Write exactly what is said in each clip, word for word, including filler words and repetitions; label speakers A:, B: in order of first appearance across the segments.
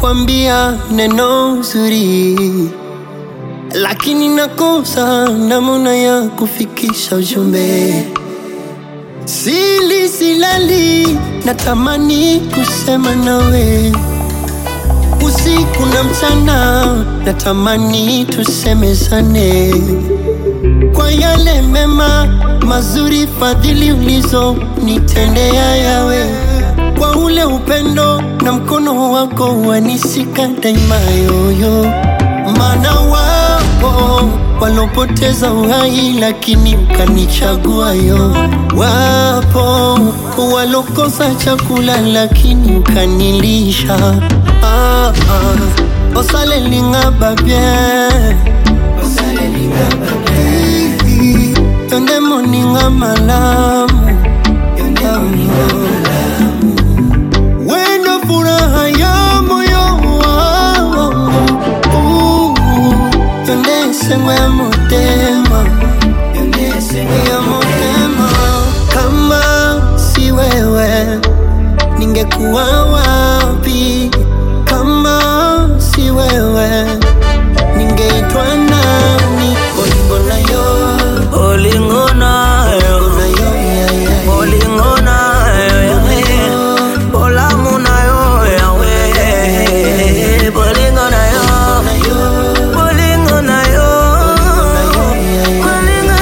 A: kukwambia neno zuri, lakini nakosa namna ya kufikisha ujumbe. Sili silali, natamani kusema nawe usiku na mchana, natamani tusemezane kwa yale mema mazuri, fadhili ulizo nitendea yawe, kwa ule upendo na mkono wako wanishika daima yoyo. Maana wapo walopoteza uhai lakini ukanichagua yo, wapo walokosa chakula lakini ukanilisha. ah, ah. Osale lingaba bien, osale lingaba bien, yonde moninga malamu, yonde moninga malamu, wendo furaha ya moyo wangu, yonde sengwe ya motema, yonde sengwe ya motema. Kama si wewe ningekuwa wapi? Kama si wewe ningeitwa nani? Olingo nayo,
B: Olingo nayo, Olingo nayo yawe, Olamu nayo yawe, Olingo nayo, Olingo nayo, Olingo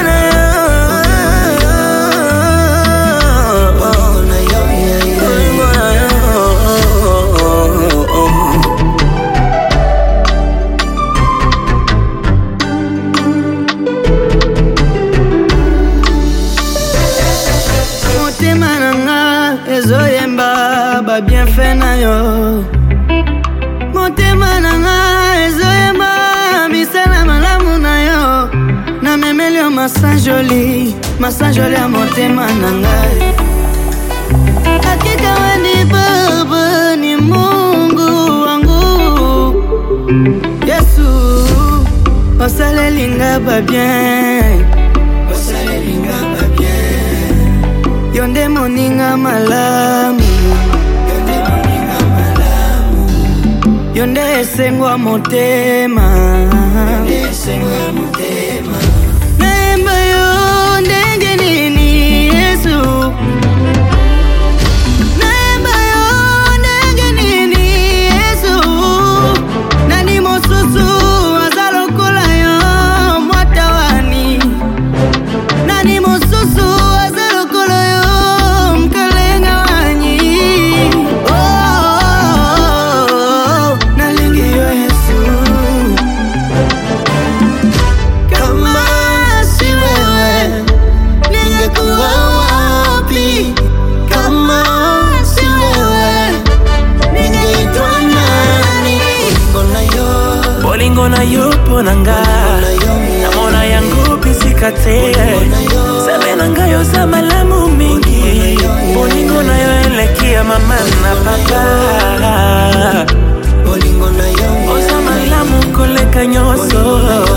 B: ezoyemba ba bienfait na yo, motema nanga ezoyemba misala malamu na yo, na memeli yo masanjoli, masanjoli ya motema nanga. Hakika we ni Baba, ni Mungu wangu Yesu, osale lingaba bien, osale lingaba bien, yonde moninga malamu, yonde moninga malamu, yonde esengwa motema, yonde esengwa motema. Naemba yo ndenge nini Yesu, naemba yo ndenge nini Yesu, nani mosusu azalokola yo mwatawani, nani mosusu Olingo na yupo nanga, namona yangu pisikate, sebe nanga yo za malamu mingi, Olingo na yo elekia mama na papa, Olingo na yo oza malamu koleka nyoso.